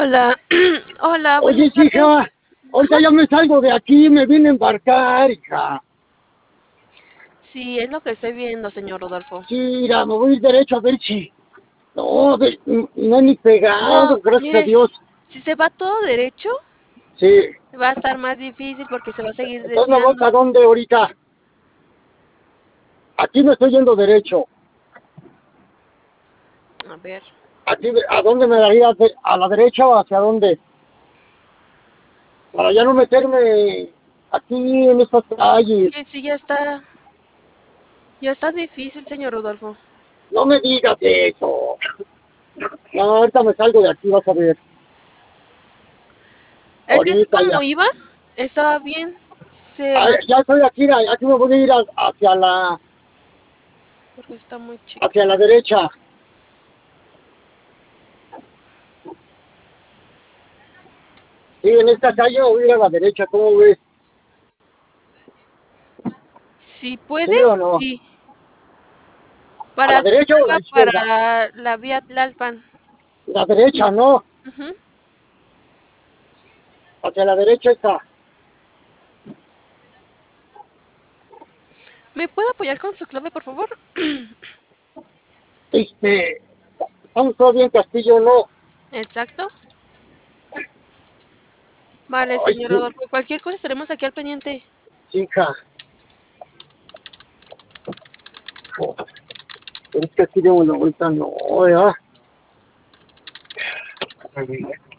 Hola, hola, buenas Oye, tardes. hija, ahorita ya me salgo de aquí, me vine a embarcar, hija. Sí, es lo que estoy viendo, señor Rodolfo. Sí, mira, me voy a ir derecho a ver si... No, no he ni No, pegado, gracias a mire, Dios. si se va todo derecho, Sí, va a estar más difícil porque se va a seguir entonces me voy desviando. para dónde ahorita. Aquí me estoy yendo derecho. A ver, Aquí, ¿a dónde me daría? ¿A la derecha o hacia dónde? Para ya no meterme aquí en estas calles. que sí, ya está difícil, señor Rodolfo. No me digas eso. No, ahorita me salgo de aquí, vas a ver. Es que así Ahorita como ya. iba, estaba bien, Ah, ya estoy aquí, aquí me voy a ir porque está muy chica. hacia la derecha. Sí, en esta calle voy a ir a la derecha, ¿cómo ves? Si puede, ¿Sí o no? sí, ¿A para la que derecha o a la salga izquierda? para la vía Tlalpan. La derecha, ¿no? Ujú. Hacia la derecha está. ¿Me puede apoyar con su clave, por favor? Este, estamos todavía en Castillo, ¿no? Exacto. Vale, Ay, señor sí, Rodolfo. Cualquier cosa estaremos aquí al pendiente. hija. Oh, es Castillo, bueno, ahorita no, ¿verdad?